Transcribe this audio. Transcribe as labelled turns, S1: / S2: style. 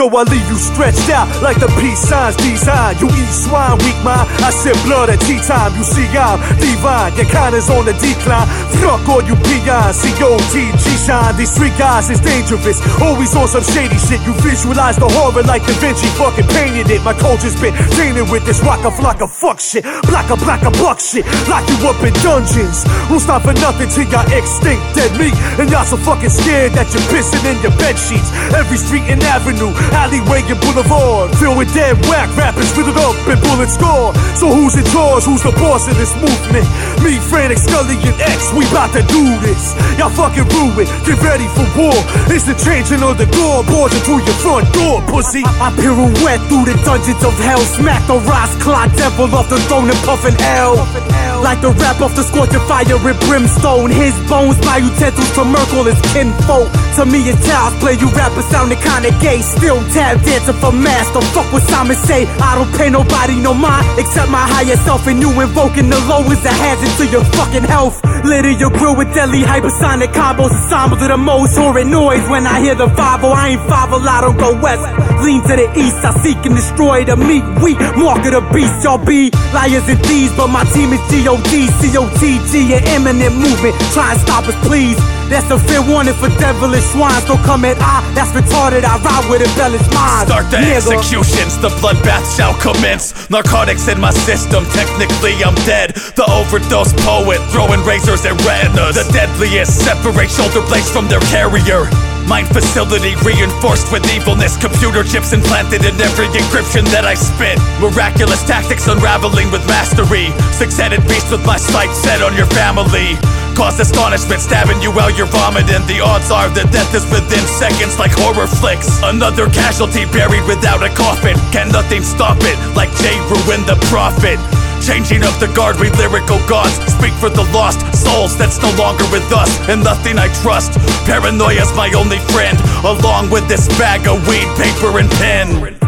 S1: Yo, I leave you stretched out like the peace signs design. You eat swine, weak mind. I sip blood at tea time. You see I'm divine. Your kind is on the decline. Fuck all you peons. COTG shine. These street guys is dangerous. Always on some shady shit. You visualize the horror like Da Vinci fucking painted it. My culture's been tainted with this rock a flock of fuck shit. Block a buck shit. Lock you up in dungeons. Won't stop for nothing till y'all extinct dead meat. And y'all so fucking scared that you're pissing in your bed sheets. Every street and avenue, alleyway and boulevard, filled with dead whack rappers, riddled up and bullet score. So who's in charge? Who's the boss of this movement? Me, Frantic, Scully, and X, we bout to do this. Y'all fucking ruin, get ready for war. It's the changing of the guard, boards through your front door, pussy. I pirouette through the dungeons of hell, smack the Ross Clot devil off the throne and puffin' L. Like the rap off the scorching fire with brimstone. His bones, my utensils to Merkel is kinfolk. To me, it's child's play. You rappers sounding kinda gay. Still tap dancing for master. Fuck what Simon say. I don't pay nobody no mind except my higher self. And you invoking the low is a hazard to your fucking health. Litter your grill with deadly hypersonic combos. Ensemble to the most horrid noise. When I hear the 5-0, I ain't 5-0, I don't go west. Lean to the east, I seek and destroy the meat. Wheat, mark of the beast. Y'all be liars and thieves, but my team is G.O.D. C.O.T.G. and imminent movement. Try and stop us, please. That's a fair warning for devilish swines. Don't come at I, that's retarded. I ride with embellished minds.
S2: Start the executions, the bloodbath shall commence. Narcotics in my system, technically I'm dead. The overdose poet, throwing razors at retinas. The deadliest, separate shoulder blades from their carrier. Mind facility reinforced with evilness. Computer chips implanted in every encryption that I spit. Miraculous tactics unraveling with mastery. Six-headed beast with my sights set on your family. Cause astonishment, stabbing you while you're vomiting. The odds are that death is within seconds like horror flicks. Another casualty buried without a coffin. Can nothing stop it, like J. Ruin the Prophet. Changing of the guard, we lyrical gods. Speak for the lost souls that's no longer with us. And nothing I trust, paranoia's my only friend. Along with this bag of weed, paper and pen.